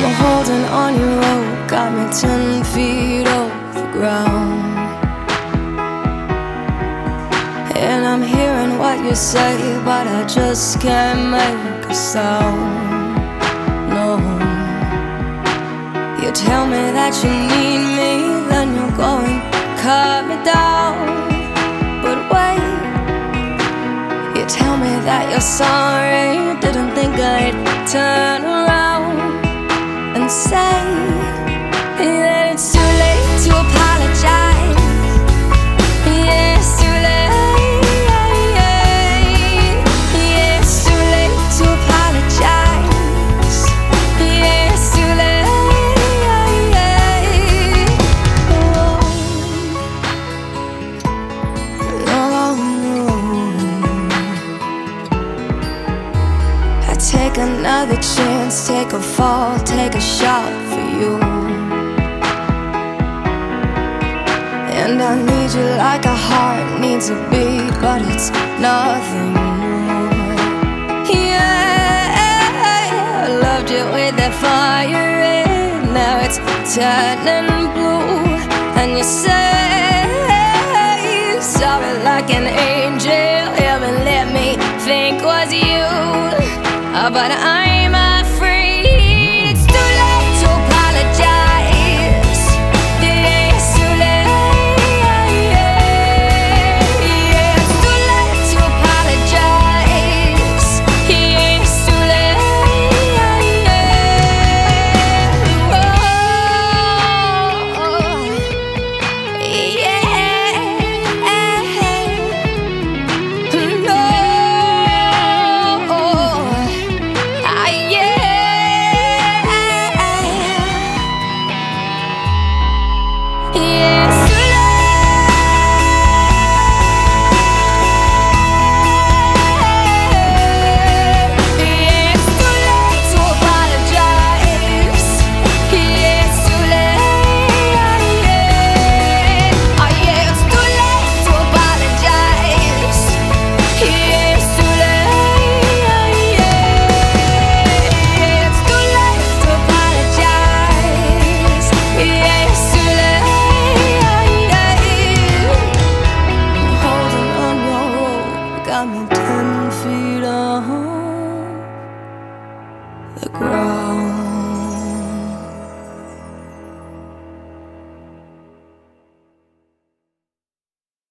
Holding on your rope got me 10 feet off the ground. And I'm hearing what you say, but I just can't make a sound. No. You tell me that you need me, then you're going cut me down. But wait, you tell me that you're sorry, didn't think I'd turn around and say that it's too late to apologize. Yeah, it's too late. Yeah, it's too late to apologize. Yeah, it's too late. Oh, no, no. I take another chance, take a fall, take a shot for you. And I need you like a heart needs a beat, but it's nothing more. Yeah, I loved you with that fire in, now it's turning blue. And you say sorry like an angel, heaven let me think was you. But I'm afraid it's too late to apologize. Yeah, it's too late. Yeah, it's too late to apologize. Yeah, it's too late. Got me 10 feet off the ground.